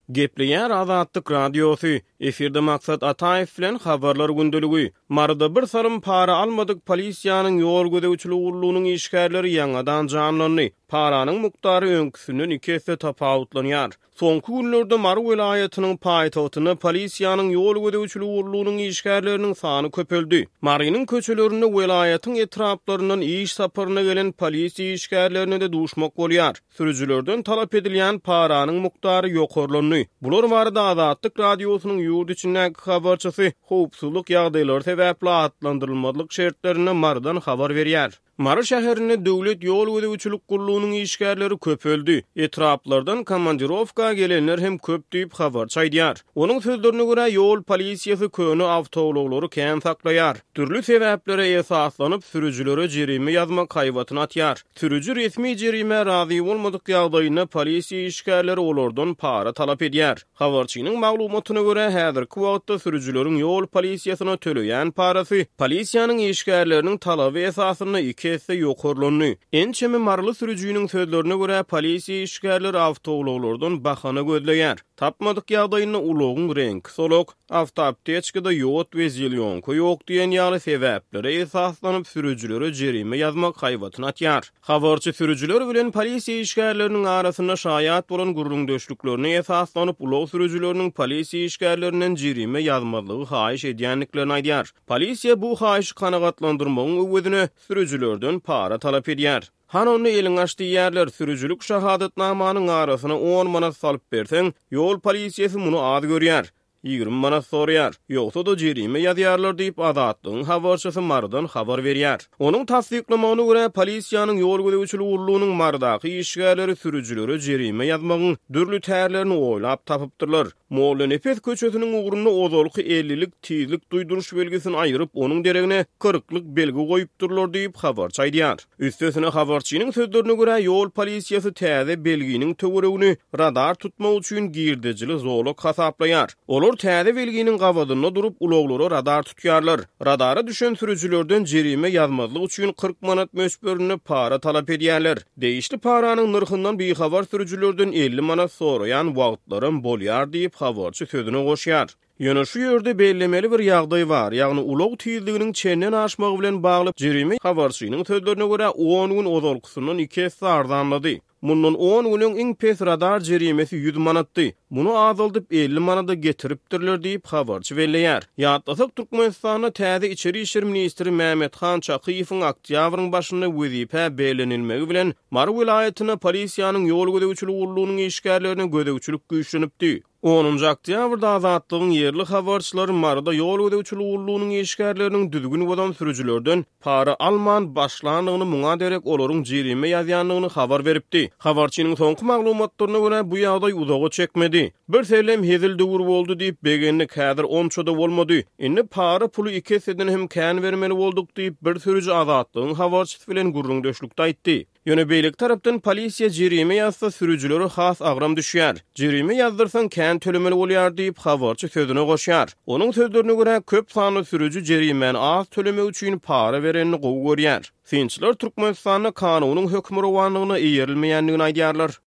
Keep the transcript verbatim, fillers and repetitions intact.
Gepleýär Azatlyk radiosu, efirde maksat Ataev bilen habarlar gündölügi. Marda bir sarym para almadyk polisiýanyň ýol gödäwçiliginiň işgärleri ýangadan janlandy. Paranyň muktary öňküsünden iki esse tapawutlanýar. Soňky günlerde Mary welaýatynyň paýtagtyna polisiýanyň ýol gödäwçiliginiň işgärleriniň sany köpeldi. Marynyň köçelerinde welaýatyň etraplaryndan iş saparyna gelen polisiýa işgärlerine de duşmak bolýar. Sürüjilerden talap edilýän paranyň muktary ýokarlandy. Bular barada Azatlyk radiosynyň ýurt içindäki habarçysy howpsuzlyk ýagdaýlary sebäpli atlandyrylmadyk şertlerine Marydan habar berýär. Mary şäherine döwlet ýol gödäwçilik gurulunyň işgärleri köpeldi. Etraplardan komandirowka gelenler hem köp diýip habar çaýdýar. Onuň sözlerine görä ýol polisiýasy köni awtowlaglary kän saklaýar. Türlü sebäplere esaslanyp sürüjilere jerime ýazmak haýwatyny atýar. Sürüji resmi jerime razy bolmadyk ýagdaýyna polisiýa işgärleri olardan para talap edýär. Habarçynyň maglumatyna görä häzirki wagtda sürüjileriň ýol polisiýasyna töleýän parasy polisiýanyň işgärleriniň talaby esasyna iki esse ýokarlandy. Ençemi marly sürüjüniň sözlerine görä polisiýa işgärleri awtowlaglardan bahana gözleýär. Tapmadyk ýagdaýyna ulogyň rengi solok, awtoaptečkada ýot we zilýonka ýok diýen ýaly sebäplere esaslanyp sürüjilere jerime ýazmak haýwatyny atýar. Habarçy sürüjiler bilen polisiýa işgärleriniň arasynda şaýat bolan gurrundeşliklerine esaslanyp ulog sürüjileriniň polisiýa işgärlerinden jerime ýazmalygy haýyş edýänliklerini aýdýar. Polisiýa bu haýyşy kanagatlandyrmagyň öwedine sürüjilerden para talap edýär. Han onu elin açdy ýerler sürüjilik şahadatnamanyň arasyna on manat salyp berseň, ýol polisiýasy muny az görýär. ýygrimi manat sorýar. Ýogsa da jerime ýazýarlar diýip Azatlygyň habarçysy Marydan habar berýär. Onuň tasdiklamagyna görä polisiýanyň ýol gödäwçilik urlugynyň Mardaky işgärleri sürüjilere jerime ýazmagyň dürli tärlerini oýlap tapypdyrlar. Molla Nefes köçesiniň ugrunda ozalky ellilik tizlik duýduruş belgisini aýryp onuň deregine kırklyk belgi goýupdyrlar diýip habar çaýdýar. Üstesine habarçynyň sözlerine görä ýol polisiýasy täze belginiň töweregini radar tutmak üçin girdejilik zoluk hasaplaýar. Olar täze belginiň gawadyna durup uloglara radar tutýarlar. Radara düşen sürüjilerden jerime ýazmalyk üçin kırk manat möçberini para talap edýärler. Değişli paranyň nyrkyndan bihabar sürüjilerden elli manat soraýan wagtlarym bolýar diýip habarçy sözüne goşýar. Ýöne şu ýerde bellemeli bir ýagdaý bar, ýagny ulog tizliginiň çenden aşmagy bilen bagly jerime habarçynyň sözlerine görä on gün ozalkysynyň iki esse arzanlady. Mundan on günüň iň pes radar jerimesi yüz manatdy. Muny azaldyp elli manada getiripdirler diýip habarçy belleýär. Ýatlasak Türkmenistanyň täze içeri işler ministri Mehmethan Çakyýewiň oktýabryň başynda wezipä belenilmegi bilen Mary welaýatyna polisiýanyň ýol gödäwçilik urlugynyň işgärlerine gödäwçilik güýçlenipdi. onuncu oktýabrda Azatlygyň yerli habarçylary Maryda ýol gödäwçilik urlugynyň işgärleriniň düzgün bolan sürüjilerden para alman başlandygyny muňa derek olaryň jerime ýazýanlygyny habar beripdi. Habarçynyň soňky maglumatlaryna görä bu ýagdaý uzaga çekmedi. Bir selem hezil döwür boldy diýip begenlik häzir onçoda bolmady. Indi para puly iki esseden hem kän bermeli boldyk diýip bir sürüji Azatlygyň habarçysy bilen gurrundeşlikde aýtdy. Ýöne beýlik tarapdan polisiýa jerime ýazsa sürüjilere has agram düşýär. Jerime ýazdyrsaň kän tölemeli bolýar diýip habarçy sözüne goşýar. Onuň sözlerine görä köp sanly sürüji jerimeni az tölemek üçin para berenini gowy görýär. Sinçiler Türkmenistanyň kanunyň hökmü rowanlygyna eýerilmeýändigini aýdýarlar.